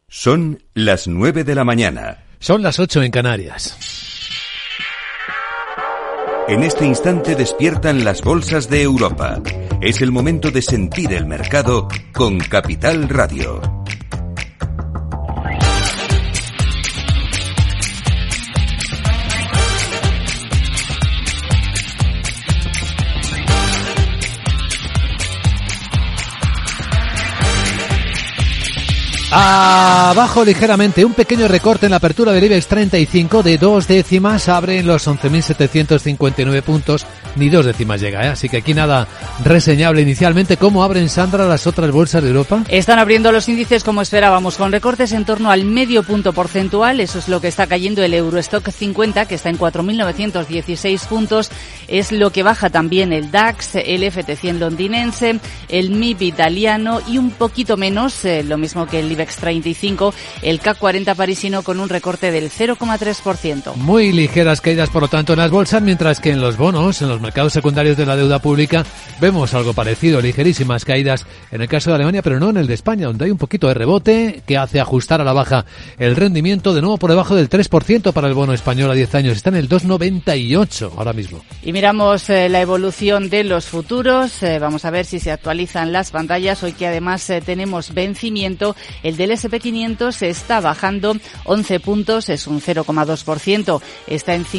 Son las 9 de la mañana. Son las 8 en Canarias. En este instante despiertan las bolsas de Europa. Es el momento de sentir el mercado con Capital Radio. Abajo ligeramente, un pequeño recorte en la apertura del IBEX 35 de 2 décimas, abre en los 11.759 puntos, ni 2 décimas llega, así que aquí nada reseñable inicialmente. ¿Cómo abren, Sandra, las otras bolsas de Europa? Están abriendo los índices como esperábamos, con recortes en torno al medio punto porcentual, eso es lo que está cayendo el Eurostock 50, que está en 4.916 puntos, es lo que baja también el DAX, el FT100 londinense, el MIB italiano y un poquito menos, lo mismo que el IBEX 35, el CAC 40 parisino con un recorte del 0,3%. Muy ligeras caídas, por lo tanto, en las bolsas, mientras que en los bonos, en los mercados secundarios de la deuda pública, vemos algo parecido, ligerísimas caídas en el caso de Alemania, pero no en el de España, donde hay un poquito de rebote que hace ajustar a la baja el rendimiento, de nuevo por debajo del 3% para el bono español a 10 años, está en el 2,98 ahora mismo. Y miramos la evolución de los futuros, vamos a ver si se actualizan las pantallas, hoy que además tenemos vencimiento. El del SP500 está bajando 11 puntos, es un 0,2%, está en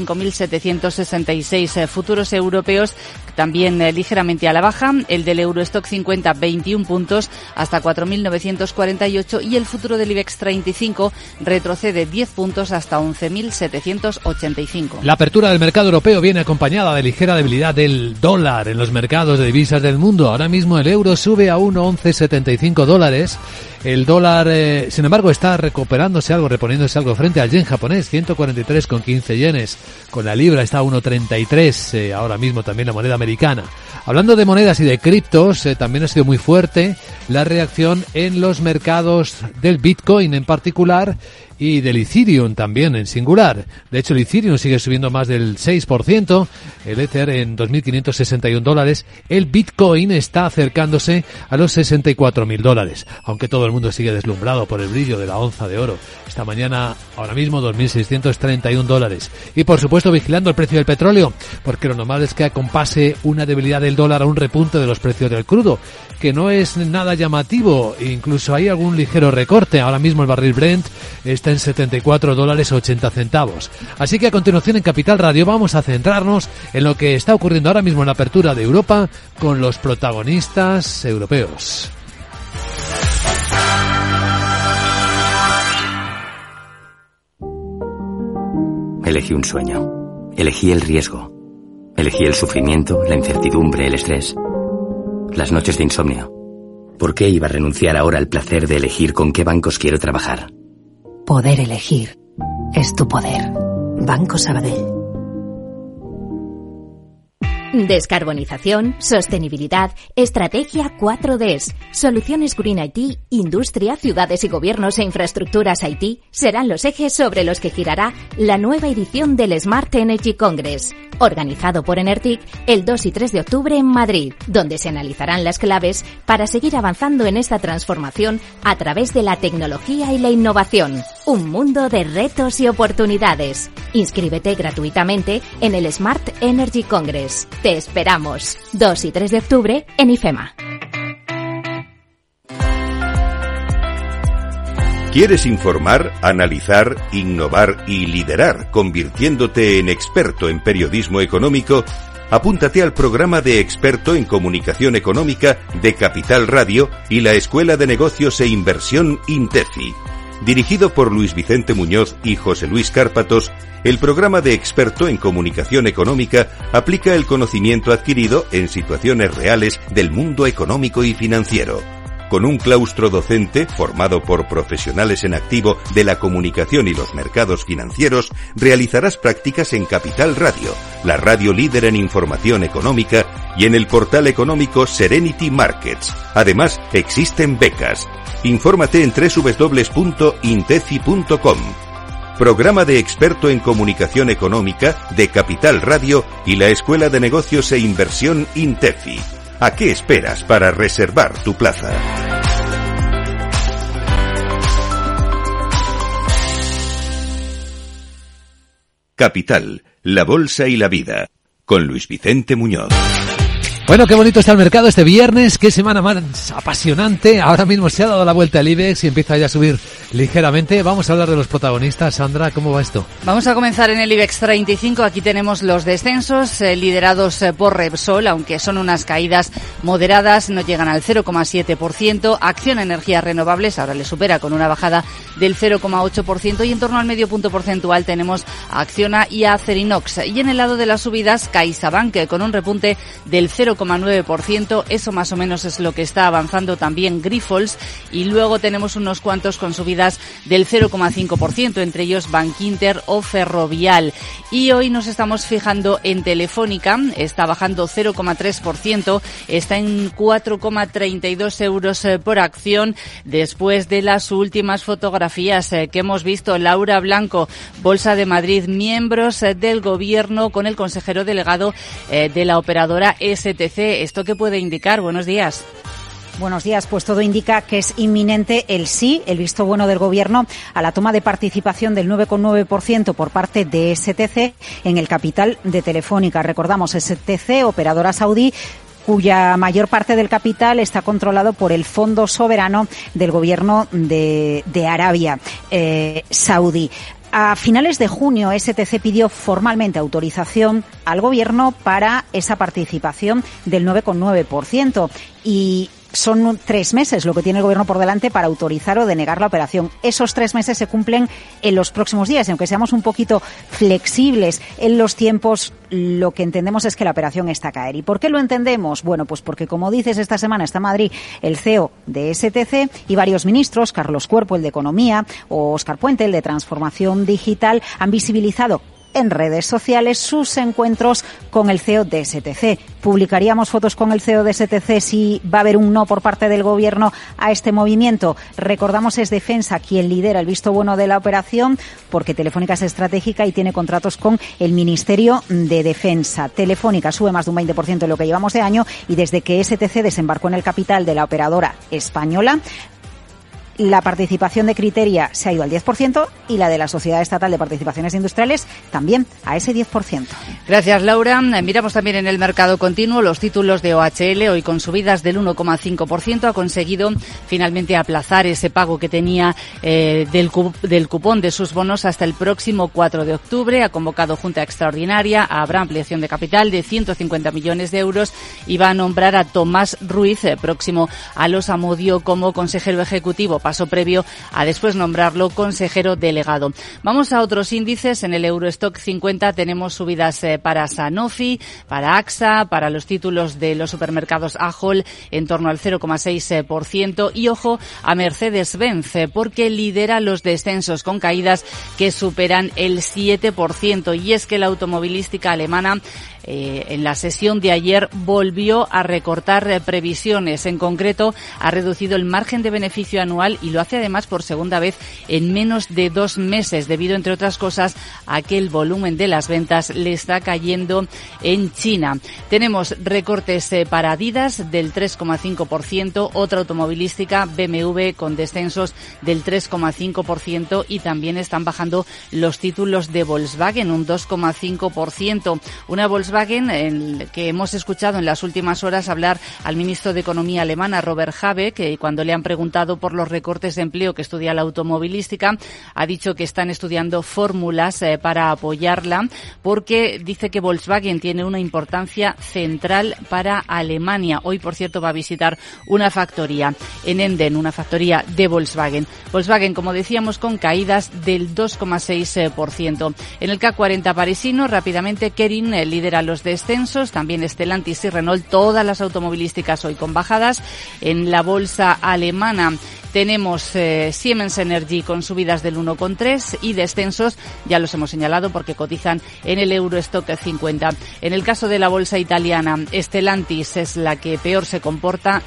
5.766 futuros europeos, también ligeramente a la baja. El del Eurostock 50, 21 puntos, hasta 4.948, y el futuro del IBEX 35 retrocede 10 puntos hasta 11.785. La apertura del mercado europeo viene acompañada de ligera debilidad del dólar en los mercados de divisas del mundo. Ahora mismo el euro sube a 1,1175 dólares. El dólar, sin embargo, está recuperándose algo, reponiéndose algo frente al yen japonés, 143,15 yenes. Con la libra está a 1,33, ahora mismo también la moneda americana. Hablando de monedas y de criptos, también ha sido muy fuerte la reacción en los mercados del Bitcoin en particular y del Ethereum también en singular. De hecho, el Ethereum sigue subiendo más del 6%, el Ether en 2.561 dólares, el Bitcoin está acercándose a los 64.000 dólares, aunque todo el mundo sigue deslumbrado por el brillo de la onza de oro. Esta mañana, ahora mismo, 2.631 dólares. Y por supuesto, vigilando el precio del petróleo, porque lo normal es que acompase una debilidad del dólar a un repunte de los precios del crudo, que no es nada llamativo, incluso hay algún ligero recorte. Ahora mismo el barril Brent está en 74 dólares 80 centavos. Así que a continuación en Capital Radio vamos a centrarnos en lo que está ocurriendo ahora mismo en la apertura de Europa con los protagonistas europeos. Elegí un sueño. Elegí el riesgo. Elegí el sufrimiento, la incertidumbre, el estrés. Las noches de insomnio. ¿Por qué iba a renunciar ahora al placer de elegir con qué bancos quiero trabajar? Poder elegir es tu poder. Banco Sabadell. Descarbonización, sostenibilidad, estrategia 4Ds, soluciones Green IT, industria, ciudades y gobiernos e infraestructuras IT serán los ejes sobre los que girará la nueva edición del Smart Energy Congress, organizado por Enertic el 2 y 3 de octubre en Madrid, donde se analizarán las claves para seguir avanzando en esta transformación a través de la tecnología y la innovación. Un mundo de retos y oportunidades. Inscríbete gratuitamente en el Smart Energy Congress. Te esperamos. 2 y 3 de octubre en IFEMA. ¿Quieres informar, analizar, innovar y liderar, convirtiéndote en experto en periodismo económico? Apúntate al programa de experto en comunicación económica de Capital Radio y la Escuela de Negocios e Inversión INTEFI. Dirigido por Luis Vicente Muñoz y José Luis Cárpatos, el programa de experto en comunicación económica aplica el conocimiento adquirido en situaciones reales del mundo económico y financiero. Con un claustro docente formado por profesionales en activo de la comunicación y los mercados financieros, realizarás prácticas en Capital Radio, la radio líder en información económica, y en el portal económico Serenity Markets. Además, existen becas. Infórmate en www.intefi.com. Programa de experto en comunicación económica de Capital Radio y la Escuela de Negocios e Inversión INTEFI. ¿A qué esperas para reservar tu plaza? Capital, la bolsa y la vida, con Luis Vicente Muñoz. Bueno, qué bonito está el mercado este viernes, qué semana más apasionante. Ahora mismo se ha dado la vuelta al IBEX y empieza ya a subir ligeramente. Vamos a hablar de los protagonistas. Sandra, ¿cómo va esto? Vamos a comenzar en el IBEX 35. Aquí tenemos los descensos liderados por Repsol, aunque son unas caídas moderadas, no llegan al 0,7%. Acciona Energías Renovables ahora le supera con una bajada del 0,8% y en torno al medio punto porcentual tenemos a Acciona y a Acerinox. Y en el lado de las subidas, CaixaBank con un repunte del 0,9%, eso más o menos es lo que está avanzando también Grifols, y luego tenemos unos cuantos con subidas del 0,5%, entre ellos Bankinter o Ferrovial. Y hoy nos estamos fijando en Telefónica, está bajando 0,3%, está en 4,32 euros por acción después de las últimas fotografías que hemos visto. Laura Blanco, Bolsa de Madrid, miembros del gobierno con el consejero delegado de la operadora STC. ¿Esto qué puede indicar? Buenos días. Buenos días. Pues todo indica que es inminente el sí, el visto bueno del Gobierno a la toma de participación del 9,9% por parte de STC en el capital de Telefónica. Recordamos, STC, operadora saudí, cuya mayor parte del capital está controlado por el Fondo Soberano del Gobierno de Arabia Saudí. A finales de junio, STC pidió formalmente autorización al Gobierno para esa participación del 9,9% y son 3 meses lo que tiene el Gobierno por delante para autorizar o denegar la operación. Esos 3 meses se cumplen en los próximos días, y aunque seamos un poquito flexibles en los tiempos, lo que entendemos es que la operación está a caer. ¿Y por qué lo entendemos? Bueno, pues porque, como dices, esta semana está en Madrid el CEO de STC y varios ministros, Carlos Cuerpo, el de Economía, o Óscar Puente, el de Transformación Digital, han visibilizado en redes sociales sus encuentros con el CEO de STC. ¿Publicaríamos fotos con el CEO de STC si va a haber un no por parte del Gobierno a este movimiento? Recordamos, es Defensa quien lidera el visto bueno de la operación, porque Telefónica es estratégica y tiene contratos con el Ministerio de Defensa. Telefónica sube más de un 20% en lo que llevamos de año, y desde que STC desembarcó en el capital de la operadora española, la participación de Criteria se ha ido al 10% y la de la Sociedad Estatal de Participaciones Industriales también a ese 10%. Gracias, Laura. Miramos también en el mercado continuo los títulos de OHL, hoy con subidas del 1,5%. Ha conseguido finalmente aplazar ese pago que tenía del cupón de sus bonos hasta el próximo 4 de octubre. Ha convocado junta extraordinaria, habrá ampliación de capital de 150 millones de euros y va a nombrar a Tomás Ruiz, próximo a los Amodio, como consejero ejecutivo, paso previo a después nombrarlo consejero delegado. Vamos a otros índices. En el Eurostock 50 tenemos subidas para Sanofi, para AXA, para los títulos de los supermercados Ahold en torno al 0,6%, y ojo a Mercedes-Benz porque lidera los descensos con caídas que superan el 7%, y es que la automovilística alemana en la sesión de ayer volvió a recortar previsiones. En concreto, ha reducido el margen de beneficio anual y lo hace además por segunda vez en menos de 2 meses, debido, entre otras cosas, a que el volumen de las ventas le está cayendo en China. Tenemos recortes para Adidas del 3,5%, otra automovilística, BMW, con descensos del 3,5%, y también están bajando los títulos de Volkswagen, un 2,5%. Una Volkswagen en que hemos escuchado en las últimas horas hablar al ministro de Economía alemana, Robert Habeck, que cuando le han preguntado por los recortes de empleo que estudia la automovilística, ha dicho que están estudiando fórmulas para apoyarla, porque dice que Volkswagen tiene una importancia central para Alemania. Hoy, por cierto, va a visitar una factoría en Emden, una factoría de Volkswagen. Volkswagen, como decíamos, con caídas del 2,6%. En el CAC 40 parisino, rápidamente, Kering lidera los descensos, también Stellantis y Renault, todas las automovilísticas hoy con bajadas. En la bolsa alemana tenemos Siemens Energy con subidas del 1,3 y descensos, ya los hemos señalado porque cotizan en el Eurostock 50. En el caso de la bolsa italiana, Stellantis es la que peor se comporta,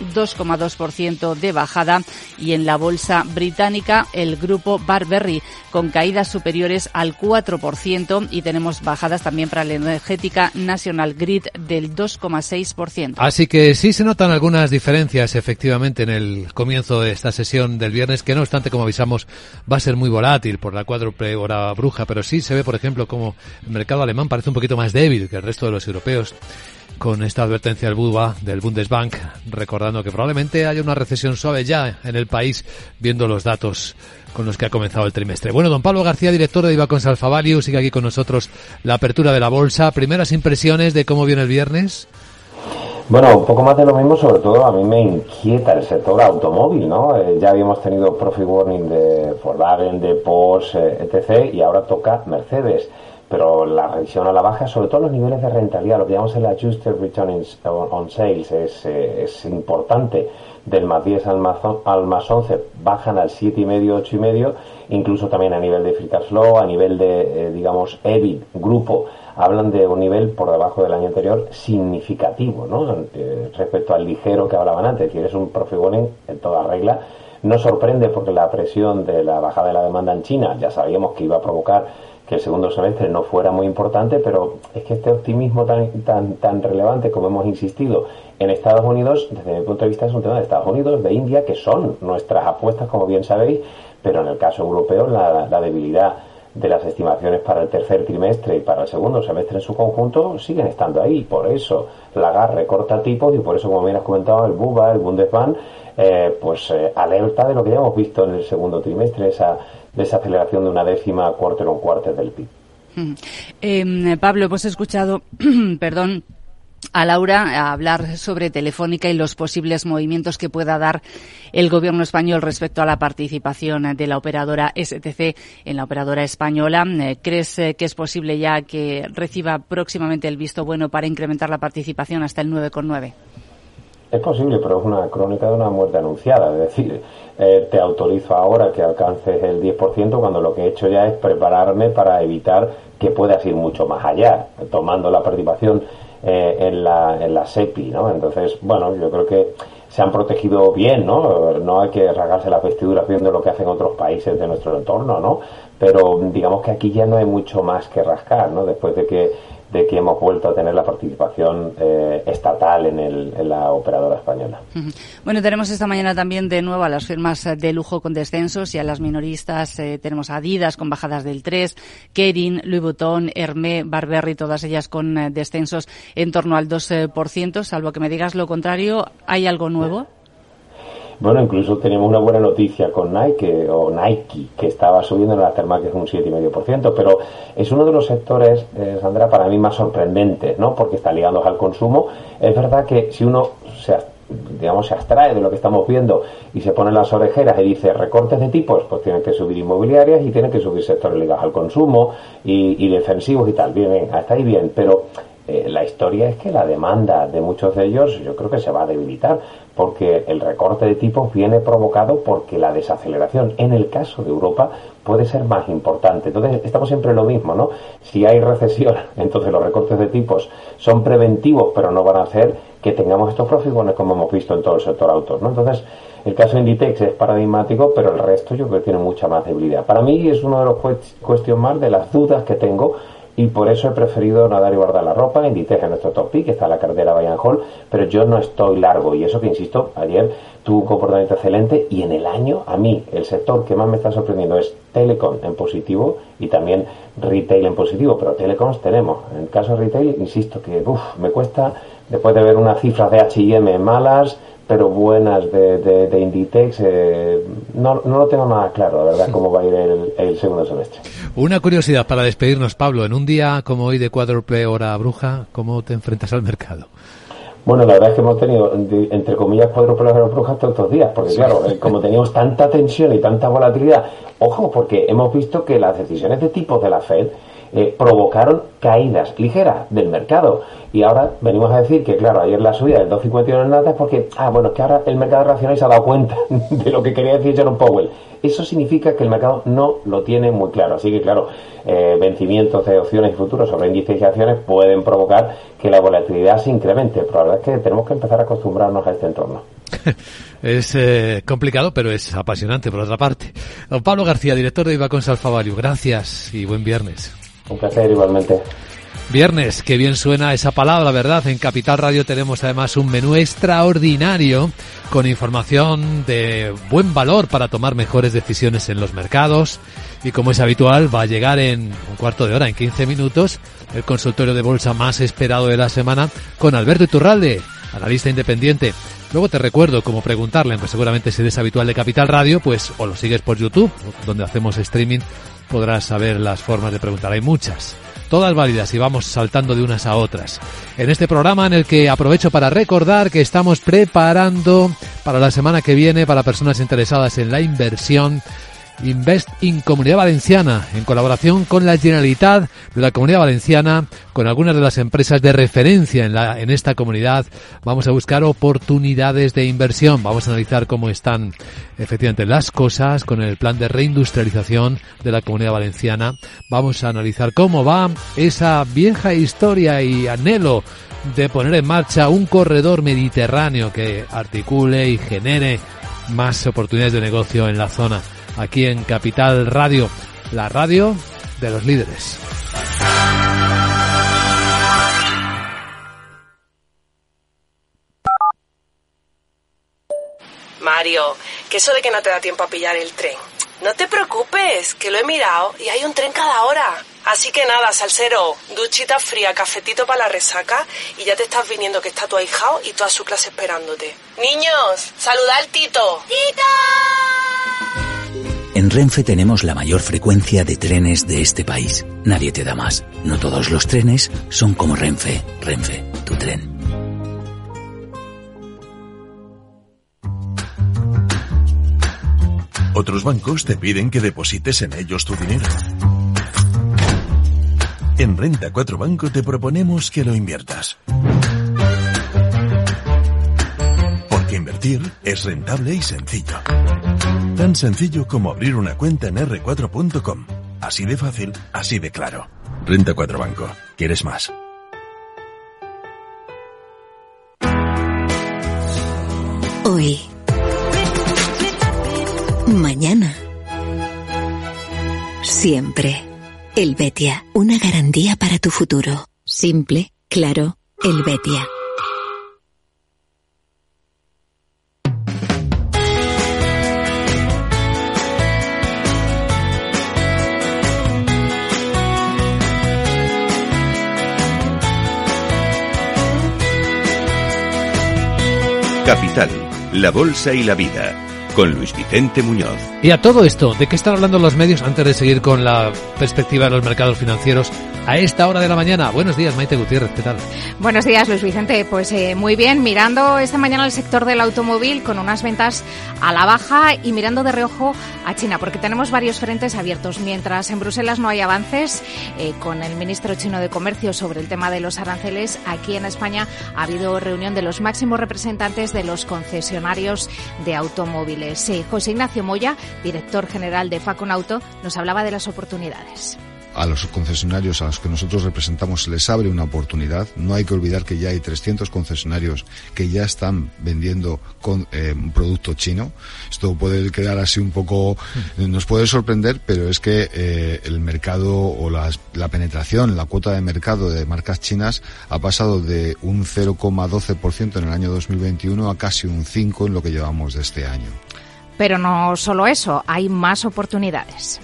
2,2% de bajada, y en la bolsa británica el grupo Burberry con caídas superiores al 4%, y tenemos bajadas también para la energética National Grid del 2,6%. Así que sí se notan algunas diferencias efectivamente en el comienzo de esta sesión sesión del viernes, que no obstante, como avisamos, va a ser muy volátil por la cuádruple hora bruja, pero sí se ve, por ejemplo, como el mercado alemán parece un poquito más débil que el resto de los europeos, con esta advertencia del BUBA, del Bundesbank, recordando que probablemente haya una recesión suave ya en el país, viendo los datos con los que ha comenzado el trimestre. Bueno, don Pablo García, director de Ibacons Alpha Value, sigue aquí con nosotros la apertura de la bolsa. Primeras impresiones de cómo viene el viernes. Bueno, un poco más de lo mismo, sobre todo a mí me inquieta el sector automóvil, ¿no? Ya habíamos tenido profit warning de Volkswagen, de Porsche, etc., y ahora toca Mercedes. Pero la revisión a la baja, sobre todo los niveles de rentabilidad, lo que llamamos el adjusted return on sales, es importante. Del más 10 al más 11 bajan al 7,5, 8,5, incluso también a nivel de free cash flow, a nivel de, digamos, EBIT, grupo, hablan de un nivel por debajo del año anterior significativo, ¿no? Respecto al ligero que hablaban antes, es decir, es un profit warning en toda regla. No sorprende porque la presión de la bajada de la demanda en China ya sabíamos que iba a provocar que el segundo semestre no fuera muy importante, pero es que este optimismo tan relevante, como hemos insistido, en Estados Unidos, desde mi punto de vista es un tema de Estados Unidos, de India, que son nuestras apuestas, como bien sabéis, pero en el caso europeo la debilidad de las estimaciones para el tercer trimestre y para el segundo semestre en su conjunto siguen estando ahí. Por eso Lagarde recorta tipos y por eso, como bien has comentado, el BUBA, el Bundesbank, alerta de lo que ya hemos visto en el segundo trimestre, esa desaceleración de una décima quarter on quarter del PIB. Pablo, hemos escuchado, a Laura hablar sobre Telefónica y los posibles movimientos que pueda dar el gobierno español respecto a la participación de la operadora STC en la operadora española. ¿Crees que es posible ya que reciba próximamente el visto bueno para incrementar la participación hasta el 9,9? Es posible, pero es una crónica de una muerte anunciada. Es decir, te autorizo ahora que alcances el 10% cuando lo que he hecho ya es prepararme para evitar que puedas ir mucho más allá, tomando la participación en la SEPI, ¿no? Entonces, bueno, yo creo que se han protegido bien, ¿no? No hay que rasgarse las vestiduras viendo lo que hacen otros países de nuestro entorno, ¿no? Pero digamos que aquí ya no hay mucho más que rascar, ¿no? Después de que hemos vuelto a tener la participación estatal en la operadora española. Bueno, tenemos esta mañana también de nuevo a las firmas de lujo con descensos y a las minoristas. Tenemos Adidas con bajadas del 3%, Kering, Louis Vuitton, Hermès, Burberry, todas ellas con descensos en torno al 2%. Salvo que me digas lo contrario, ¿hay algo nuevo? Bueno, incluso tenemos una buena noticia con Nike, que estaba subiendo en la aftermarket un 7,5%, pero es uno de los sectores, Sandra, para mí más sorprendentes, ¿no? Porque está ligados al consumo. Es verdad que si uno se abstrae de lo que estamos viendo y se pone las orejeras y dice recortes de tipos, pues tienen que subir inmobiliarias y tienen que subir sectores ligados al consumo y defensivos y tal. Bien, hasta ahí bien, pero la historia es que la demanda de muchos de ellos yo creo que se va a debilitar porque el recorte de tipos viene provocado porque la desaceleración en el caso de Europa puede ser más importante. Entonces estamos siempre en lo mismo, ¿no? Si hay recesión, entonces los recortes de tipos son preventivos pero no van a hacer que tengamos estos profit warnings como hemos visto en todo el sector autos, ¿no? Entonces el caso de Inditex es paradigmático, pero el resto yo creo que tiene mucha más debilidad. Para mí es uno de los question marks de las dudas que tengo. Y por eso he preferido nadar y guardar la ropa. Inditex en nuestro top pick, está en la cartera Buy and Hold, pero yo no estoy largo. Y eso que, insisto, ayer tuvo un comportamiento excelente y en el año, a mí, el sector que más me está sorprendiendo es Telecom en positivo y también Retail en positivo. Pero Telecoms tenemos. En el caso de Retail, insisto que me cuesta, después de ver unas cifras de H&M malas, pero buenas de Inditex, no lo tengo nada claro, la verdad, cómo va a ir el segundo semestre. Una curiosidad para despedirnos, Pablo. En un día como hoy de cuádruple hora bruja, ¿cómo te enfrentas al mercado? Bueno, la verdad es que hemos tenido, entre comillas, cuádruple hora bruja todos estos días, porque claro, como teníamos tanta tensión y tanta volatilidad, ojo, porque hemos visto que las decisiones de tipos de la Fed provocaron caídas ligeras del mercado. Y ahora venimos a decir que, claro, ayer la subida del 2,51 en Nasdaq es porque, es que ahora el mercado racional se ha dado cuenta de lo que quería decir Jerome Powell. Eso significa que el mercado no lo tiene muy claro. Así que, claro, vencimientos de opciones y futuros sobre índices y acciones pueden provocar que la volatilidad se incremente. Pero la verdad es que tenemos que empezar a acostumbrarnos a este entorno. Es complicado, pero es apasionante, por otra parte. Don Pablo García, director de Ibacons Alpha Value, gracias y buen viernes. Un placer, igualmente. Viernes, qué bien suena esa palabra, ¿verdad? En Capital Radio tenemos además un menú extraordinario con información de buen valor para tomar mejores decisiones en los mercados. Y como es habitual, va a llegar en un cuarto de hora, en 15 minutos, el consultorio de bolsa más esperado de la semana con Alberto Iturralde, analista independiente. Luego te recuerdo cómo preguntarle, pues seguramente si eres habitual de Capital Radio, pues o lo sigues por YouTube, donde hacemos streaming, podrás saber las formas de preguntar. Hay muchas, todas válidas, y vamos saltando de unas a otras. En este programa en el que aprovecho para recordar que estamos preparando para la semana que viene, para personas interesadas en la inversión, Invest in Comunidad Valenciana, en colaboración con la Generalitat de la Comunidad Valenciana, con algunas de las empresas de referencia en esta comunidad. Vamos a buscar oportunidades de inversión, vamos a analizar cómo están efectivamente las cosas con el plan de reindustrialización de la Comunidad Valenciana. Vamos a analizar cómo va esa vieja historia y anhelo de poner en marcha un corredor mediterráneo que articule y genere más oportunidades de negocio en la zona. Aquí en Capital Radio, la radio de los líderes. Mario, que eso de que no te da tiempo a pillar el tren. No te preocupes, que lo he mirado y hay un tren cada hora. Así que nada, salsero, duchita fría, cafetito para la resaca y ya te estás viniendo que está tu ahijao y toda su clase esperándote. Niños, saluda al Tito. ¡Tito! En Renfe tenemos la mayor frecuencia de trenes de este país. Nadie te da más. No todos los trenes son como Renfe. Renfe, tu tren. Otros bancos te piden que deposites en ellos tu dinero. En Renta 4 Banco te proponemos que lo inviertas. Porque invertir es rentable y sencillo. Tan sencillo como abrir una cuenta en r4.com. Así de fácil, así de claro. Renta 4 Banco. ¿Quieres más? Hoy. Mañana. Siempre. Helvetia. Una garantía para tu futuro. Simple, claro, Helvetia. Capital, la bolsa y la vida, con Luis Vicente Muñoz. Y a todo esto, ¿de qué están hablando los medios antes de seguir con la perspectiva de los mercados financieros a esta hora de la mañana? Buenos días, Maite Gutiérrez, ¿qué tal? Buenos días, Luis Vicente. Pues muy bien, mirando esta mañana el sector del automóvil con unas ventas a la baja y mirando de reojo a China, porque tenemos varios frentes abiertos. Mientras en Bruselas no hay avances con el ministro chino de Comercio sobre el tema de los aranceles, aquí en España ha habido reunión de los máximos representantes de los concesionarios de automóviles. José Ignacio Moya, director general de Faconauto, nos hablaba de las oportunidades. A los concesionarios a los que nosotros representamos se les abre una oportunidad. No hay que olvidar que ya hay 300 concesionarios que ya están vendiendo con un producto chino. Esto puede quedar así un poco, nos puede sorprender, pero es que el mercado o la penetración, la cuota de mercado de marcas chinas ha pasado de un 0,12% en el año 2021 a casi un 5% en lo que llevamos de este año. Pero no solo eso, hay más oportunidades.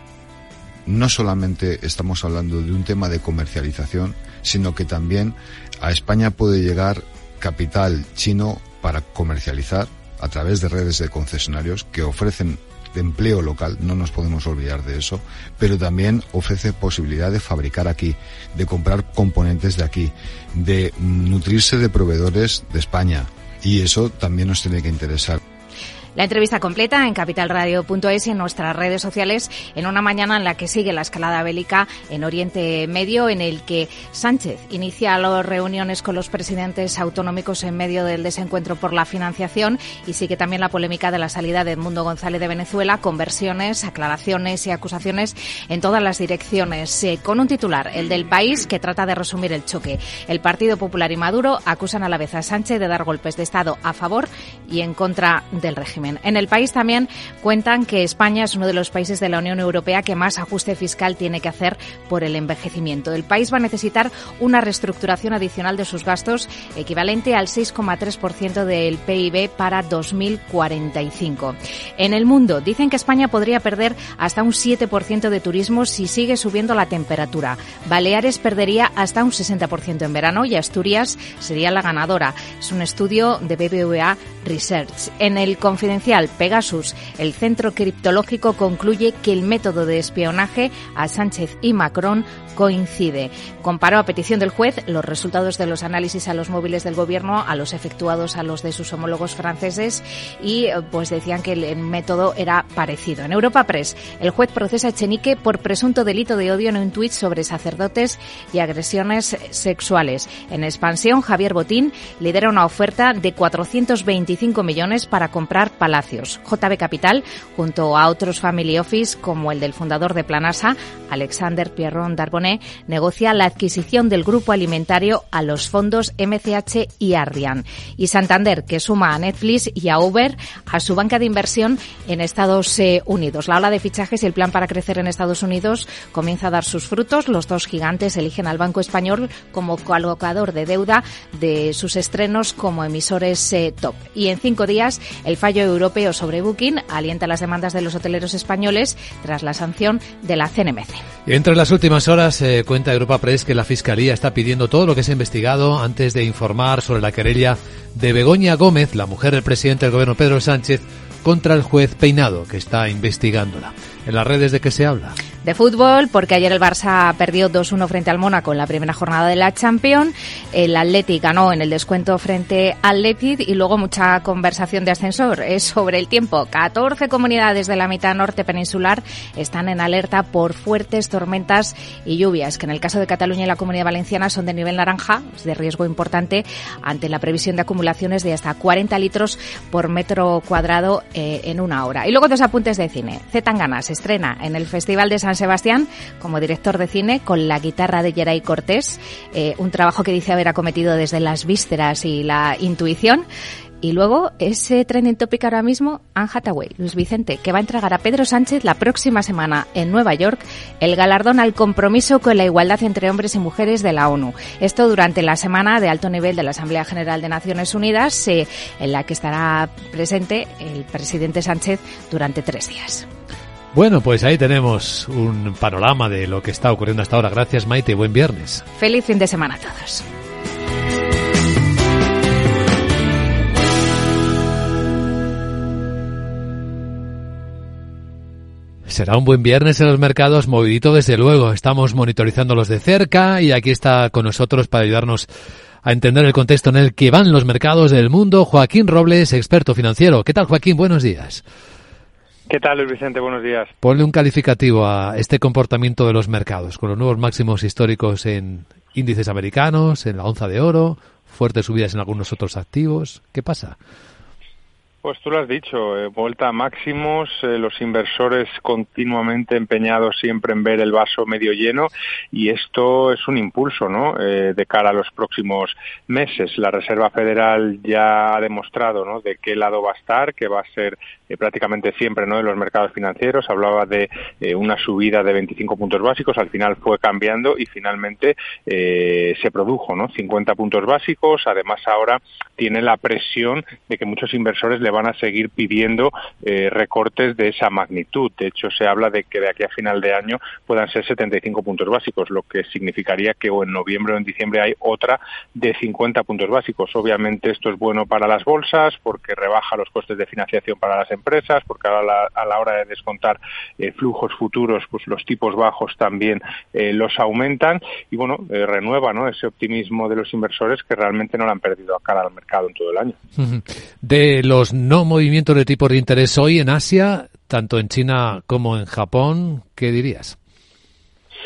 No solamente estamos hablando de un tema de comercialización, sino que también a España puede llegar capital chino para comercializar a través de redes de concesionarios que ofrecen empleo local, no nos podemos olvidar de eso, pero también ofrece posibilidad de fabricar aquí, de comprar componentes de aquí, de nutrirse de proveedores de España, y eso también nos tiene que interesar. La entrevista completa en capitalradio.es y en nuestras redes sociales en una mañana en la que sigue la escalada bélica en Oriente Medio, en el que Sánchez inicia las reuniones con los presidentes autonómicos en medio del desencuentro por la financiación, y sigue también la polémica de la salida de Edmundo González de Venezuela, con versiones, aclaraciones y acusaciones en todas las direcciones. Con un titular, el del País, que trata de resumir el choque. El Partido Popular y Maduro acusan a la vez a Sánchez de dar golpes de Estado a favor y en contra del régimen. régimen. En El País también cuentan que España es uno de los países de la Unión Europea que más ajuste fiscal tiene que hacer por el envejecimiento. El país va a necesitar una reestructuración adicional de sus gastos equivalente al 6,3% del PIB para 2045. En el mundo dicen que España podría perder hasta un 7% de turismo si sigue subiendo la temperatura. Baleares perdería hasta un 60% en verano y Asturias sería la ganadora. Es un estudio de BBVA Research. En el Confidencial, Pegasus, el centro criptológico, concluye que el método de espionaje a Sánchez y Macron coincide. Comparó a petición del juez los resultados de los análisis a los móviles del gobierno a los efectuados a los de sus homólogos franceses y pues decían que el método era parecido. En Europa Press, el juez procesa a Echenique por presunto delito de odio en un tuit sobre sacerdotes y agresiones sexuales. En Expansión, Javier Botín lidera una oferta de 425 millones para comprar palacios. JB Capital, junto a otros family office como el del fundador de Planasa, Alexander Pierron d'Arbonnet, negocia la adquisición del grupo alimentario a los fondos MCH y Ardian. Y Santander, que suma a Netflix y a Uber a su banca de inversión en Estados Unidos. La ola de fichajes y el plan para crecer en Estados Unidos comienza a dar sus frutos. Los dos gigantes eligen al Banco Español como colocador de deuda de sus estrenos como emisores top. Y en 5 días, el fallo europeo sobre Booking alienta las demandas de los hoteleros españoles tras la sanción de la CNMC. Y entre las últimas horas cuenta Europa Press que la Fiscalía está pidiendo todo lo que se ha investigado antes de informar sobre la querella de Begoña Gómez, la mujer del presidente del gobierno Pedro Sánchez, contra el juez Peinado, que está investigándola. ¿En las redes de qué se habla? De fútbol, porque ayer el Barça perdió 2-1 frente al Mónaco en la primera jornada de la Champions. El Athletic ganó en el descuento frente al Leipzig y luego mucha conversación de ascensor. Es sobre el tiempo. 14 comunidades de la mitad norte peninsular están en alerta por fuertes tormentas y lluvias, que en el caso de Cataluña y la Comunidad Valenciana son de nivel naranja, es de riesgo importante ante la previsión de acumulaciones de hasta 40 litros por metro cuadrado en una hora. Y luego 2 apuntes de cine. Zetangana se estrena en el Festival de San Sebastián como director de cine con la guitarra de Geray Cortés, un trabajo que dice haber acometido desde las vísceras y la intuición. Y luego, ese trending topic ahora mismo, Anne Hathaway, Luis Vicente, que va a entregar a Pedro Sánchez la próxima semana en Nueva York el galardón al compromiso con la igualdad entre hombres y mujeres de la ONU. Esto durante la semana de alto nivel de la Asamblea General de Naciones Unidas, en la que estará presente el presidente Sánchez durante 3 días. Bueno, pues ahí tenemos un panorama de lo que está ocurriendo hasta ahora. Gracias, Maite. Buen viernes. Feliz fin de semana a todos. Será un buen viernes en los mercados, movidito desde luego. Estamos monitorizándolos de cerca y aquí está con nosotros para ayudarnos a entender el contexto en el que van los mercados del mundo, Joaquín Robles, experto financiero. ¿Qué tal, Joaquín? Buenos días. ¿Qué tal, Luis Vicente? Buenos días. Ponle un calificativo a este comportamiento de los mercados, con los nuevos máximos históricos en índices americanos, en la onza de oro, fuertes subidas en algunos otros activos. ¿Qué pasa? Pues tú lo has dicho, vuelta a máximos, los inversores continuamente empeñados siempre en ver el vaso medio lleno y esto es un impulso, ¿no? De cara a los próximos meses. La Reserva Federal ya ha demostrado, ¿no?, de qué lado va a estar, que va a ser prácticamente siempre, ¿no?, en los mercados financieros. Hablaba de una subida de 25 puntos básicos, al final fue cambiando y finalmente se produjo, ¿no?, 50 puntos básicos. Además ahora tiene la presión de que muchos inversores le van a seguir pidiendo recortes de esa magnitud. De hecho, se habla de que de aquí a final de año puedan ser 75 puntos básicos, lo que significaría que o en noviembre o en diciembre hay otra de 50 puntos básicos. Obviamente esto es bueno para las bolsas porque rebaja los costes de financiación para las empresas, porque ahora a la hora de descontar flujos futuros, pues los tipos bajos también los aumentan y bueno, renueva, ¿no?, ese optimismo de los inversores que realmente no lo han perdido a cara al mercado en todo el año. De los no movimientos de tipos de interés hoy en Asia, tanto en China como en Japón, ¿qué dirías?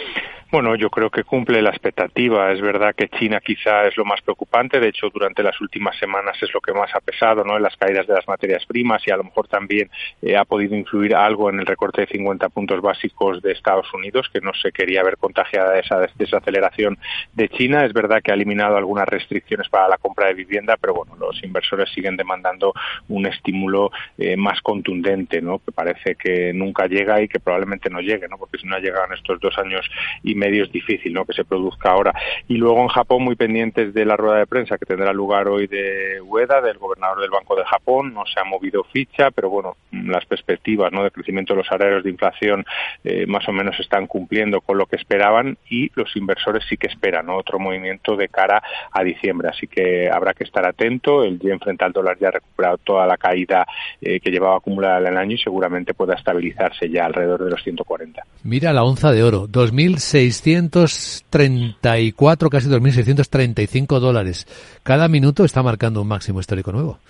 Bueno, yo creo que cumple la expectativa. Es verdad que China quizá es lo más preocupante. De hecho, durante las últimas semanas es lo que más ha pesado, ¿no? En las caídas de las materias primas, y a lo mejor también ha podido influir algo en el recorte de 50 puntos básicos de Estados Unidos, que no se quería ver contagiada esa desaceleración de China. Es verdad que ha eliminado algunas restricciones para la compra de vivienda, pero bueno, los inversores siguen demandando un estímulo más contundente, ¿no? Que parece que nunca llega y que probablemente no llegue, ¿no? Porque si no ha llegado en estos 2 años y medio es difícil, ¿no?, que se produzca ahora. Y luego en Japón, muy pendientes de la rueda de prensa que tendrá lugar hoy de Ueda, del gobernador del Banco de Japón. No se ha movido ficha, pero bueno, las perspectivas, ¿no?, de crecimiento de los salarios, de inflación, más o menos están cumpliendo con lo que esperaban, y los inversores sí que esperan, ¿no?, otro movimiento de cara a diciembre. Así que habrá que estar atento. El yen frente al dólar ya ha recuperado toda la caída que llevaba acumulada en el año y seguramente pueda estabilizarse ya alrededor de los 140. Mira la onza de oro, 2.634, casi 2.635 dólares. Cada minuto está marcando un máximo histórico nuevo.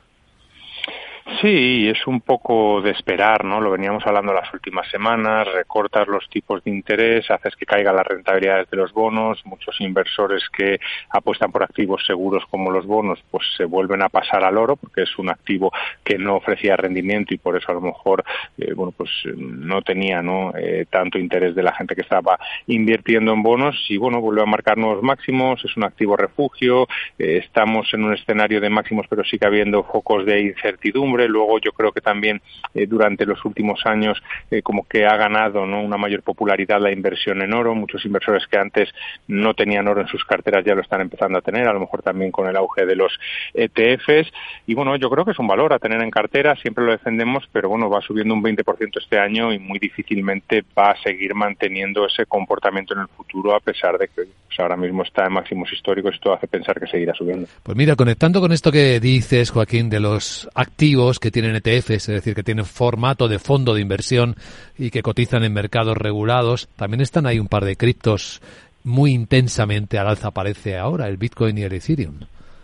Sí, es un poco de esperar, ¿no? Lo veníamos hablando las últimas semanas. Recortas los tipos de interés, haces que caigan las rentabilidades de los bonos. Muchos inversores que apuestan por activos seguros como los bonos, pues se vuelven a pasar al oro, porque es un activo que no ofrecía rendimiento y por eso a lo mejor, pues no tenía, ¿no?, tanto interés de la gente que estaba invirtiendo en bonos. Y bueno, vuelve a marcar nuevos máximos. Es un activo refugio. Estamos en un escenario de máximos, pero sigue habiendo focos de incertidumbre. Luego yo creo que también durante los últimos años como que ha ganado, ¿no?, una mayor popularidad la inversión en oro. Muchos inversores que antes no tenían oro en sus carteras ya lo están empezando a tener, a lo mejor también con el auge de los ETFs. Y bueno, yo creo que es un valor a tener en cartera, siempre lo defendemos, pero bueno, va subiendo un 20% este año y muy difícilmente va a seguir manteniendo ese comportamiento en el futuro, a pesar de que pues ahora mismo está en máximos históricos. Esto hace pensar que seguirá subiendo. Pues mira, conectando con esto que dices, Joaquín, de los activos que tienen ETFs, es decir, que tienen formato de fondo de inversión y que cotizan en mercados regulados, también están ahí un par de criptos muy intensamente al alza, parece ahora, el Bitcoin y el Ethereum.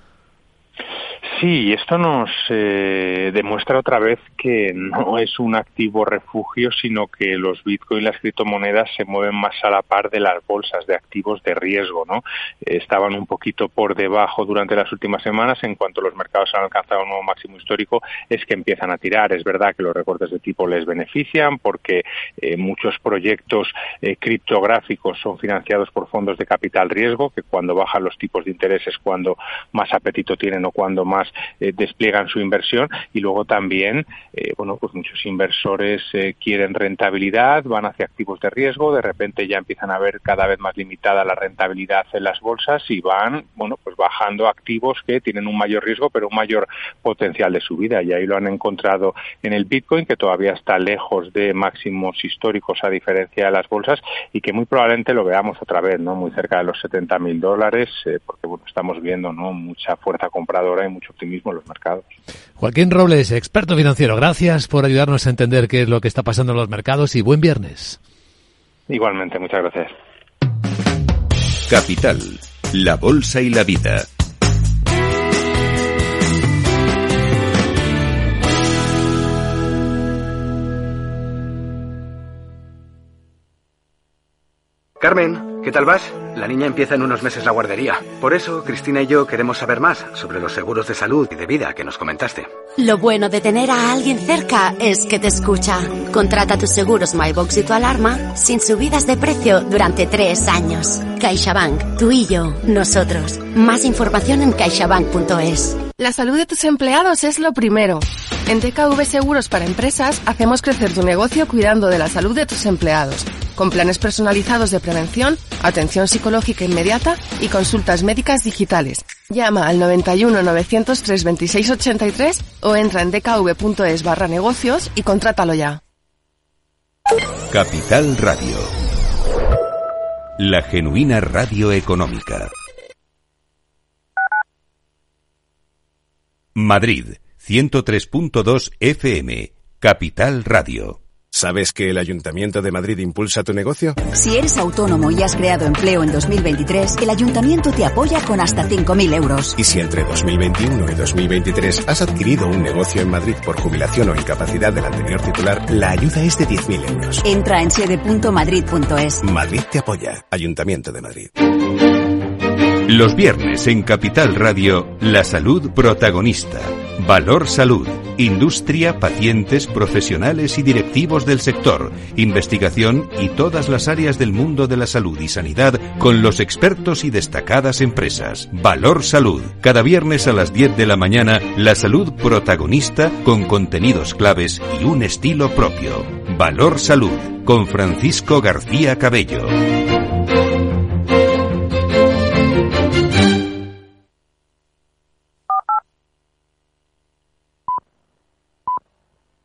Sí, esto nos demuestra otra vez que no es un activo refugio, sino que los Bitcoin y las criptomonedas se mueven más a la par de las bolsas de activos de riesgo, ¿no? Estaban un poquito por debajo durante las últimas semanas. En cuanto los mercados han alcanzado un nuevo máximo histórico, es que empiezan a tirar. Es verdad que los recortes de tipo les benefician porque muchos proyectos criptográficos son financiados por fondos de capital riesgo, que cuando bajan los tipos de interés es cuando más apetito tienen o cuando más despliegan su inversión. Y luego también, pues muchos inversores quieren rentabilidad, van hacia activos de riesgo, de repente ya empiezan a ver cada vez más limitada la rentabilidad en las bolsas y van, pues bajando activos que tienen un mayor riesgo pero un mayor potencial de subida. Y ahí lo han encontrado en el Bitcoin, que todavía está lejos de máximos históricos a diferencia de las bolsas, y que muy probablemente lo veamos otra vez, ¿no?, muy cerca de los $70,000, porque estamos viendo, ¿no?, mucha fuerza compradora y mucho optimismo en los mercados. Joaquín Robles, experto financiero, gracias por ayudarnos a entender qué es lo que está pasando en los mercados y buen viernes. Igualmente, muchas gracias. Capital, la bolsa y la vida. Carmen, ¿qué tal vas? La niña empieza en unos meses la guardería. Por eso, Cristina y yo queremos saber más sobre los seguros de salud y de vida que nos comentaste. Lo bueno de tener a alguien cerca es que te escucha. Contrata tus seguros MyBox y tu alarma sin subidas de precio durante 3 años. CaixaBank, tú y yo, nosotros. Más información en caixabank.es. La salud de tus empleados es lo primero. En DKV Seguros para Empresas hacemos crecer tu negocio cuidando de la salud de tus empleados, con planes personalizados de prevención, atención psicológica inmediata y consultas médicas digitales. Llama al 91 903 26 83 o entra en dkv.es/negocios y contrátalo ya. Capital Radio. La genuina radio económica. Madrid, 103.2 FM, Capital Radio. ¿Sabes que el Ayuntamiento de Madrid impulsa tu negocio? Si eres autónomo y has creado empleo en 2023, el Ayuntamiento te apoya con hasta 5.000 euros. Y si entre 2021 y 2023 has adquirido un negocio en Madrid por jubilación o incapacidad del anterior titular, la ayuda es de 10.000 euros. Entra en sede.madrid.es. Madrid te apoya. Ayuntamiento de Madrid. Los viernes en Capital Radio, la salud protagonista. Valor Salud. Industria, pacientes, profesionales y directivos del sector, investigación y todas las áreas del mundo de la salud y sanidad con los expertos y destacadas empresas. Valor Salud. Cada viernes a las 10 de la mañana, la salud protagonista con contenidos claves y un estilo propio. Valor Salud con Francisco García Cabello.